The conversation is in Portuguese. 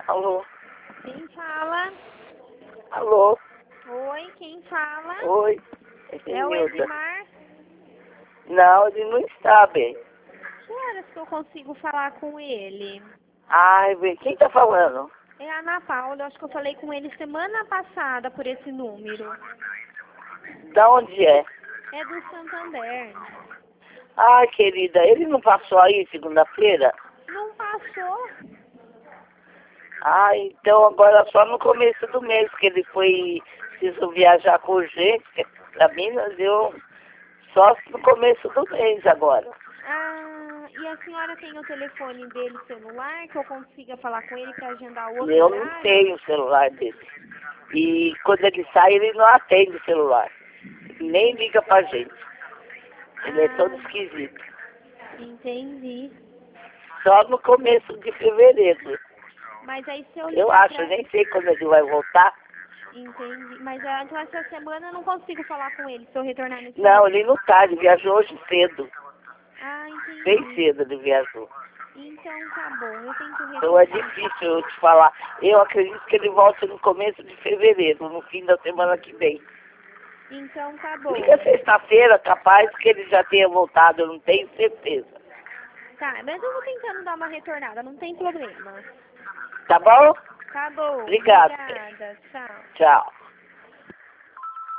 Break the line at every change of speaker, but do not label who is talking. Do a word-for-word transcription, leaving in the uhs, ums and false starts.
Alô?
Quem fala?
Alô?
Oi, quem fala?
Oi?
É o
Nilda.
Edmar?
Não, ele não está bem.
Que horas que eu consigo falar com ele?
Ai, bem, quem tá falando?
É a Ana Paula, eu acho que eu falei com ele semana passada por esse número.
Da onde é?
É do Santander.
Ai, querida, ele não passou aí segunda-feira?
Não passou?
Ah, então agora só no começo do mês que ele foi, precisou viajar com urgência pra Minas, eu só no começo do mês agora.
Ah, e a senhora tem o telefone dele celular que eu consiga falar com ele para agendar o outro
Eu não
horário?
tenho o celular dele. E quando ele sai, ele não atende o celular. Nem liga pra gente. Ele é todo
Ah,
esquisito.
entendi.
Só no começo de fevereiro.
Mas aí se eu
Eu
ligar
acho,
pra...
eu nem sei quando ele vai voltar.
Entendi. Mas ah, então essa semana eu não consigo falar com ele se eu retornar nesse
Não,
mês.
ele não tá, ele viajou hoje cedo.
Ah,
Bem
entendi.
cedo ele viajou.
Então tá bom, eu tento
Então é
retornar.
difícil eu te falar. Eu acredito que ele volte no começo de fevereiro, no fim da semana que vem.
Então tá bom.
Liga sexta-feira, capaz que ele já tenha voltado, eu não tenho certeza.
Tá, mas eu vou tentando dar uma retornada, não tem problema.
Tá bom?
Tá bom,
Obrigado.
obrigada, tchau.
Tchau.